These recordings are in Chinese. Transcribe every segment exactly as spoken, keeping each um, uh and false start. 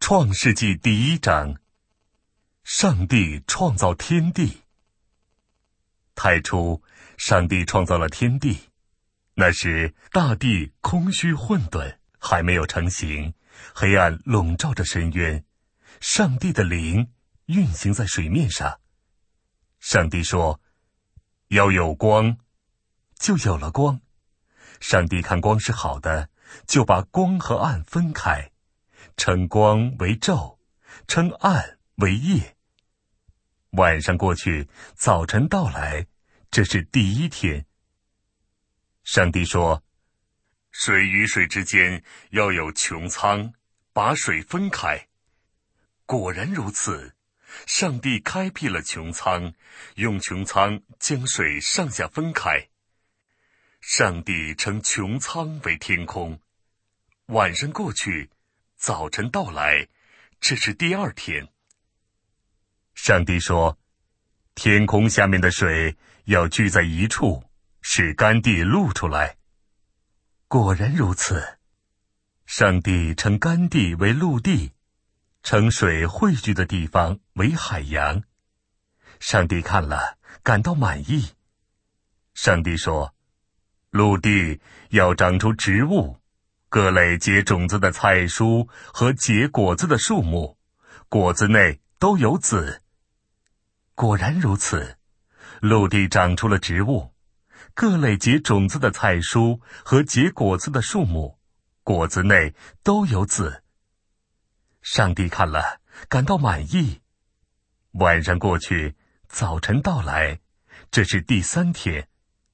创世纪第一章，上帝创造天地。太初，上帝创造了天地，那时大地空虚混沌，还没有成形，黑暗笼罩着深渊，上帝的灵运行在水面上。上帝说：要有光，就有了光。上帝看光是好的，就把光和暗分开，称光为昼，称暗为夜。晚上过去，早晨到来，这是第一天。上帝说：水与水之间要有穹苍，把水分开。果然如此，上帝开辟了穹苍，用穹苍将水上下分开。上帝称穹苍为天空。晚上过去，早晨到来，这是第二天。上帝说：天空下面的水要聚在一处，使干地露出来。果然如此，上帝称干地为陆地，称水汇聚的地方为海洋。上帝看了，感到满意。上帝说：陆地要长出植物，各类结种子的菜蔬和结果子的树木，果子内都有籽。果然如此，陆地长出了植物，各类结种子的菜蔬和结果子的树木，果子内都有籽。上帝看了，感到满意。晚上过去，早晨到来，这是第三天。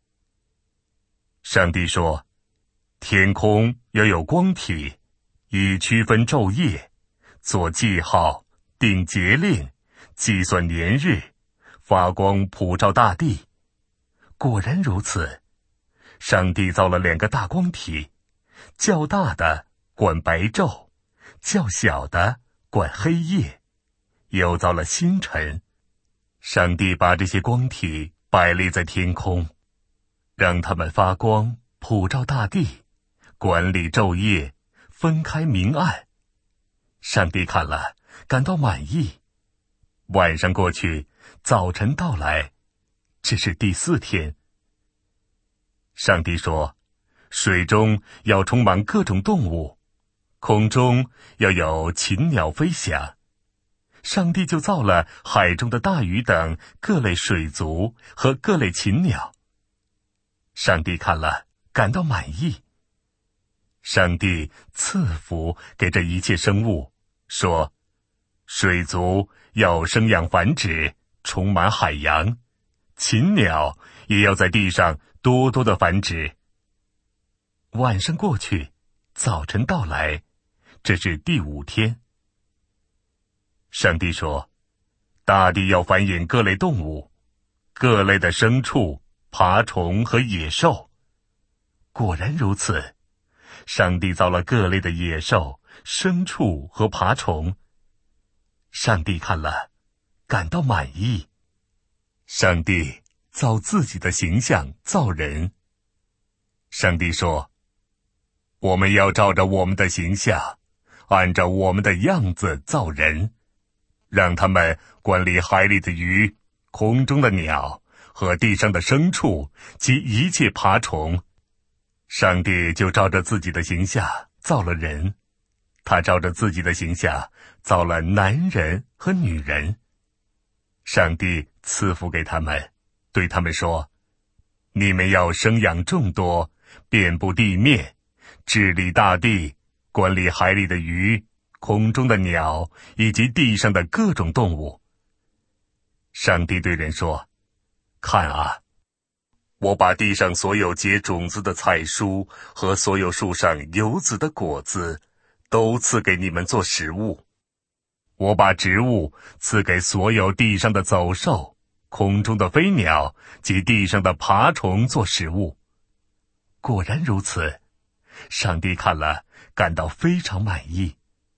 上帝说：天空要有光体，以区分昼夜，做记号，定节令，计算年日，发光普照大地。果然如此，上帝造了两个大光体，较大的管白昼，较小的管黑夜，又造了星辰。上帝把这些光体摆列在天空，让它们发光普照大地，管理昼夜，分开明暗。上帝看了，感到满意。晚上过去，早晨到来，这是第四天。上帝说：水中要充满各种动物，空中要有禽鸟飞翔。上帝就造了海中的大鱼等各类水族和各类禽鸟。上帝看了，感到满意。上帝赐福给这一切生物，说：水族要生养繁殖，充满海洋，禽鸟也要在地上多多的繁殖。晚上过去，早晨到来，这是第五天。上帝说：大地要繁衍各类动物，各类的牲畜、爬虫和野兽。果然如此，上帝造了各类的野兽、牲畜和爬虫。上帝看了，感到满意。上帝造自己的形象造人。上帝说：我们要照着我们的形象，按照我们的样子造人，让他们管理海里的鱼、空中的鸟和地上的牲畜及一切爬虫。上帝就照着自己的形象造了人，他照着自己的形象造了男人和女人。上帝赐福给他们，对他们说：你们要生养众多，遍布地面，治理大地，管理海里的鱼、空中的鸟以及地上的各种动物。上帝对人说：看啊，我把地上所有结种子的菜蔬和所有树上有籽的果子都赐给你们做食物。我把植物赐给所有地上的走兽、空中的飞鸟及地上的爬虫做食物。果然如此，上帝看了，感到非常满意。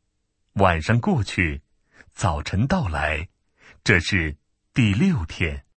晚上过去，早晨到来，这是第六天。